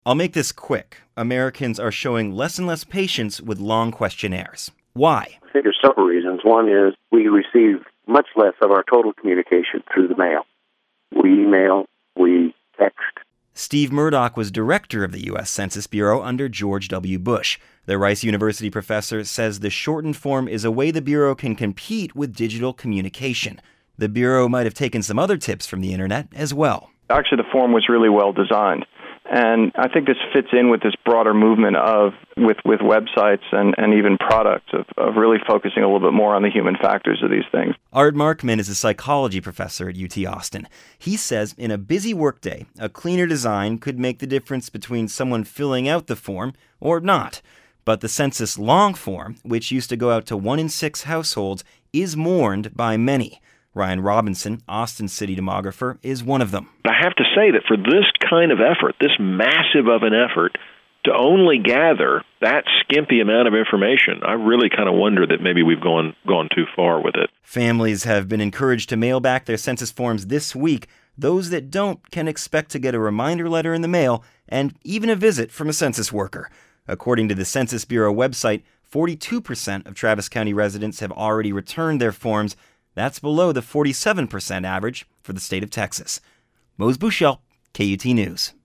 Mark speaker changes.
Speaker 1: I'll make this quick. Americans are showing less and less patience with long questionnaires. Why?
Speaker 2: I think there's several reasons. One is we receive much less of our total communication through the mail. We email, we text.
Speaker 1: Steve Murdoch was director of the U.S. Census Bureau under George W. Bush. The Rice University professor says the shortened form is a way the Bureau can compete with digital communication. The Bureau might have taken some other tips from the internet as well.
Speaker 3: Actually, the form was really well designed. And I think this fits in with this broader movement with websites and even products of really focusing a little bit more on the human factors of these things.
Speaker 1: Art Markman is a psychology professor at UT Austin. He says in a busy workday, a cleaner design could make the difference between someone filling out the form or not. But the census long form, which used to go out to 1 in 6 households, is mourned by many. Ryan Robinson, Austin city demographer, is one of them.
Speaker 4: I have to say that for this kind of effort, this massive of an effort, to only gather that skimpy amount of information, I really kind of wonder that maybe we've gone too far with it.
Speaker 1: Families have been encouraged to mail back their census forms this week. Those that don't can expect to get a reminder letter in the mail and even a visit from a census worker. According to the Census Bureau website, 42% of Travis County residents have already returned their forms. That's below the 47% average for the state of Texas. Mose Buchel, KUT News.